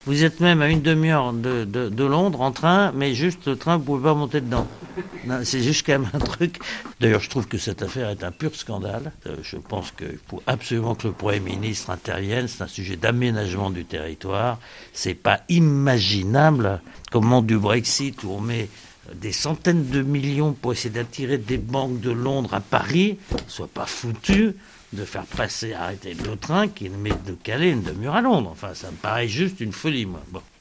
Vous êtes même à une demi-heure de Londres en train, mais juste le train, vous pouvez pas monter dedans. Non, c'est juste quand même un truc. D'ailleurs, je trouve que cette affaire est un pur scandale. Je pense qu'il faut absolument que le Premier ministre intervienne. C'est un sujet d'aménagement du territoire. C'est pas imaginable qu'au moment du Brexit, où on met des centaines de millions pour essayer d'attirer des banques de Londres à Paris, soit pas foutu de faire passer, arrêter le train qui met de Calais une demi-heure à Londres. Enfin, ça me paraît juste une folie, moi. Bon.